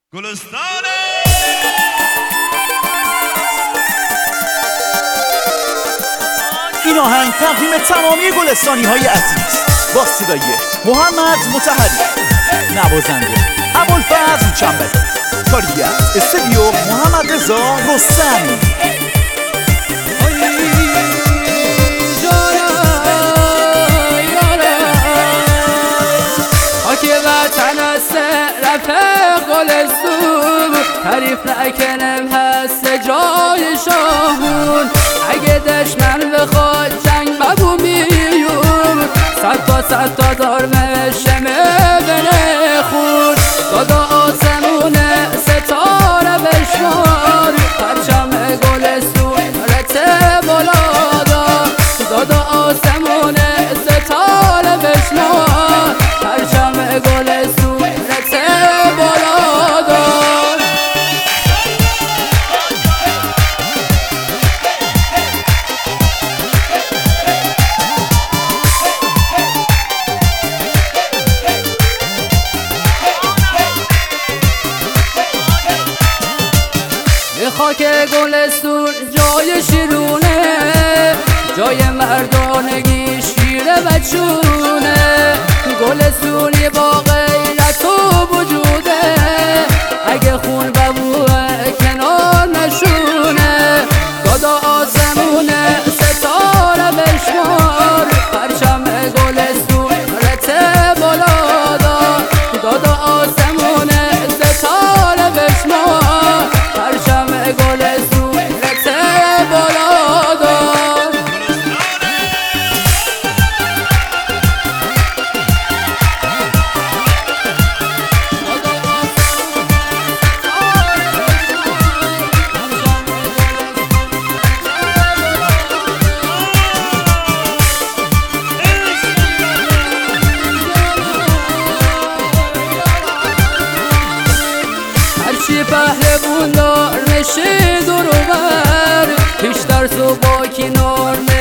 گلستان این آهنگ تقدیم تمامی گلستانی های عزیز با صدای محمد مطهری، نوازنده ابوالفضل چنبری، کارگرد استودیو محمد رضا رستمی. تعریف نکنم هست جای شاهون، اگه دشمن بخواد جنگ مبو میون، صد تا دار مشمه بنه خون، دادا آسمونه ستاره بشمار، پرچم گلستون رته بالادا، دادا آسمونه ستاره بشمار، پرچم گلستون رته بالادا. خاک گلستون جای شیرونه، جای مردانگی شیر بچونه، گلستونی با غیرت و وجوده، اگه خون ببوه کنار نشونه، دادا آسمونه ستاره بشمار، پرچم گلستون رته بالادا، دادا آسمونه ستاره بشمار، پرچم گلستون رته بالادا. هرچی پهلوون دار نشه دور و بر، پیش در تو با کنار